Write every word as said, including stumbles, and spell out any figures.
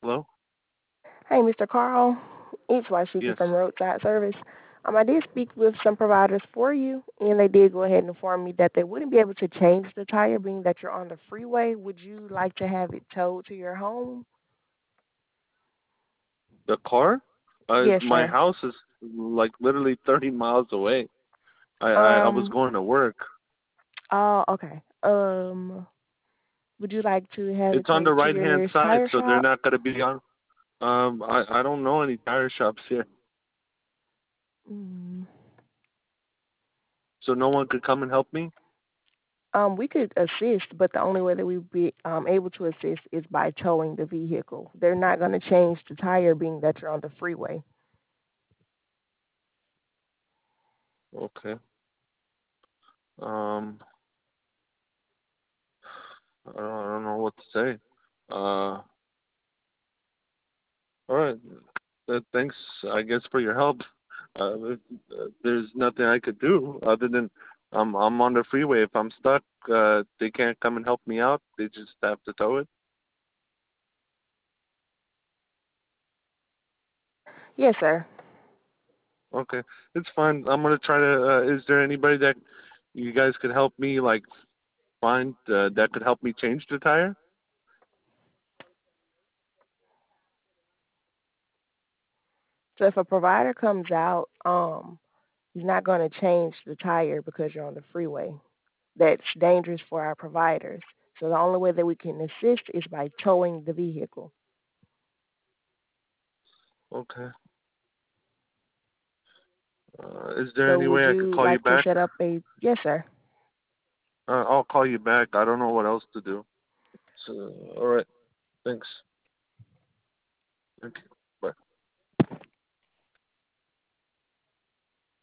Hello? Hey, mister Carl. It's Washiki Yes. from Roadside Service. Um, I did speak with some providers for you, and they did go ahead and inform me that they wouldn't be able to change the tire, being that you're on the freeway. Would you like to have it towed to your home? The car? Uh, Yes, my sir. house is like literally thirty miles away. I, I, I was Um. going to work. Oh, okay. Um. Would you like to have it It's on the towed to right your hand nearest side, tire so they're shop? not going to be on. Um, I, I don't know any tire shops here, Mm. so no one could come and help me. Um, we could assist, but the only way that we'd be um, able to assist is by towing the vehicle. They're not going to change the tire, being that you're on the freeway. Okay. Um, I don't, I don't know what to say. Uh, all right. Uh, thanks, I guess, for your help. Uh, if- uh, there's nothing I could do other than I'm I'm on the freeway. If I'm stuck, uh, they can't come and help me out. They just have to tow it. Yes, sir. Okay, it's fine. I'm gonna try to. Uh, is there anybody that you guys could help me like find uh, that could help me change the tire? So if a provider comes out, um, he's not going to change the tire because you're on the freeway. That's dangerous for our providers. So the only way that we can assist is by towing the vehicle. Okay. Uh, is there So any would way I could you call you like to back? set up a yes, sir? Uh, I'll call you back. I don't know what else to do. So, all right. Thanks. Okay.